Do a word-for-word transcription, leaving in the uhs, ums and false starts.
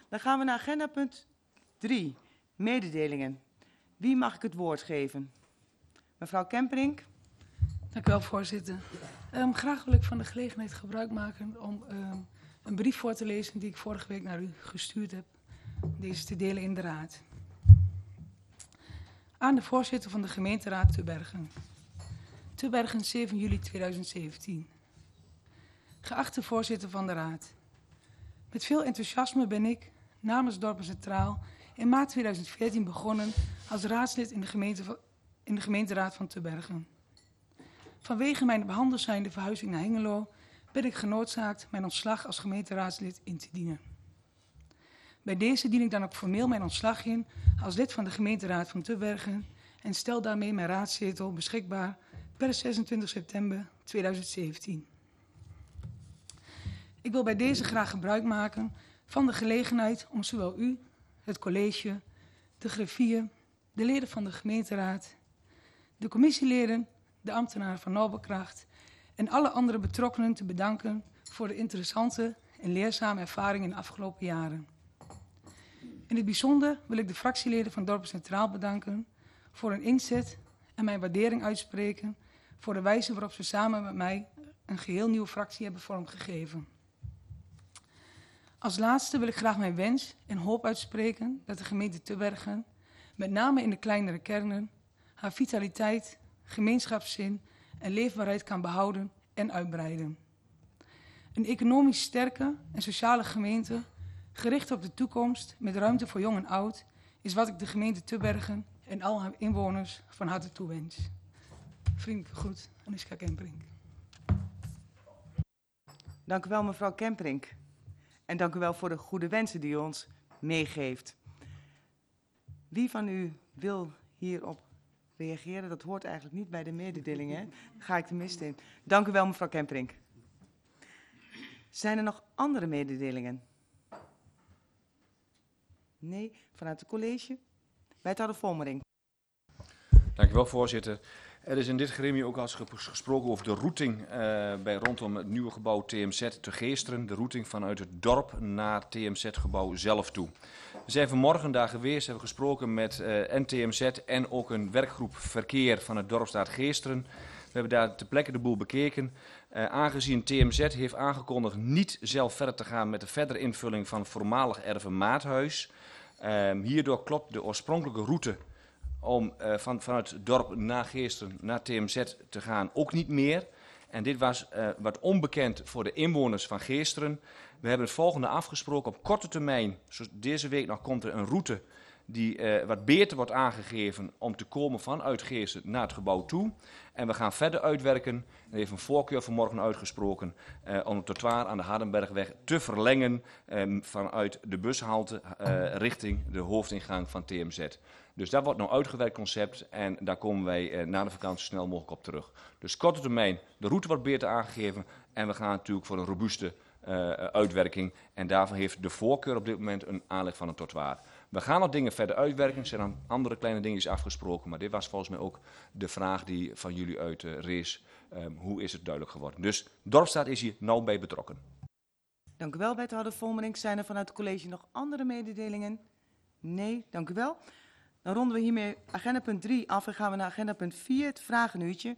Dan gaan we naar agenda punt drie, mededelingen. Wie mag ik het woord geven? Mevrouw Kemperink. Dank u wel, voorzitter. Um, graag wil ik van de gelegenheid gebruik maken om um, een brief voor te lezen die ik vorige week naar u gestuurd heb. Deze te delen in de raad. Aan de voorzitter van de gemeenteraad Tubbergen. Tubbergen, zeven juli tweeduizend zeventien. Geachte voorzitter van de raad. Met veel enthousiasme ben ik namens Dorpen Centraal in maart tweeduizend veertien begonnen als raadslid in de, gemeente, in de gemeenteraad van Tubbergen. Vanwege mijn behandeld zijnde verhuizing naar Hengelo ben ik genoodzaakt mijn ontslag als gemeenteraadslid in te dienen. Bij deze dien ik dan ook formeel mijn ontslag in als lid van de gemeenteraad van Tubbergen en stel daarmee mijn raadzetel beschikbaar per zesentwintig september tweeduizend zeventien. Ik wil bij deze graag gebruik maken van de gelegenheid om zowel u, het college, de griffier, de leden van de gemeenteraad, de commissieleden, de ambtenaren van Nobelkracht en alle andere betrokkenen te bedanken voor de interessante en leerzame ervaring in de afgelopen jaren. In het bijzonder wil ik de fractieleden van Dorpen Centraal bedanken voor hun inzet en mijn waardering uitspreken voor de wijze waarop ze samen met mij een geheel nieuwe fractie hebben vormgegeven. Als laatste wil ik graag mijn wens en hoop uitspreken dat de gemeente Tubbergen, met name in de kleinere kernen, haar vitaliteit, gemeenschapszin en leefbaarheid kan behouden en uitbreiden. Een economisch sterke en sociale gemeente, gericht op de toekomst met ruimte voor jong en oud, is wat ik de gemeente Tubbergen en al haar inwoners van harte toewens. Vriendelijk groet, Anoushka Kemperink. Dank u wel, mevrouw Kemperink. En dank u wel voor de goede wensen die u ons meegeeft. Wie van u wil hierop reageren? Dat hoort eigenlijk niet bij de mededelingen. Hè? Ga ik de mist in. Dank u wel, mevrouw Kemperink. Zijn er nog andere mededelingen? Nee, vanuit het college. Wethouder Vonmering. Dank u wel, voorzitter. Er is in dit gremium ook al gesproken over de routing uh, bij rondom het nieuwe gebouw T M Z te Geesteren. De routing vanuit het dorp naar T M Z-gebouw zelf toe. We zijn vanmorgen daar geweest, hebben gesproken met uh, N T M Z en ook een werkgroep verkeer van het dorpsstaat Geesteren. We hebben daar ter plekke de boel bekeken. Uh, aangezien T M Z heeft aangekondigd niet zelf verder te gaan met de verdere invulling van voormalig erven Maathuis. Uh, hierdoor klopt de oorspronkelijke route om uh, van, vanuit het dorp naar Geesteren, naar T M Z te gaan, ook niet meer. En dit was uh, wat onbekend voor de inwoners van Geesteren. We hebben het volgende afgesproken op korte termijn. Zoals deze week nog komt er een route die uh, wat beter wordt aangegeven om te komen vanuit Geesteren naar het gebouw toe. En we gaan verder uitwerken. Er heeft een voorkeur vanmorgen uitgesproken uh, om het trottoir aan de Hardenbergweg te verlengen um, vanuit de bushalte uh, richting de hoofdingang van T M Z. Dus dat wordt nou uitgewerkt concept en daar komen wij eh, na de vakantie zo snel mogelijk op terug. Dus korte termijn, de route wordt beter aangegeven en we gaan natuurlijk voor een robuuste uh, uitwerking. En daarvoor heeft de voorkeur op dit moment een aanleg van een trottoir. We gaan nog dingen verder uitwerken, er zijn dan andere kleine dingetjes afgesproken, maar dit was volgens mij ook de vraag die van jullie uit uh, rees. Um, hoe is het duidelijk geworden? Dus Dorpsstaat is hier nauw bij betrokken. Dank u wel, wethouder Vonmering. Zijn er vanuit het college nog andere mededelingen? Nee, dank u wel. Dan ronden we hiermee agenda punt drie af en gaan we naar agenda punt vier, het vragenuurtje.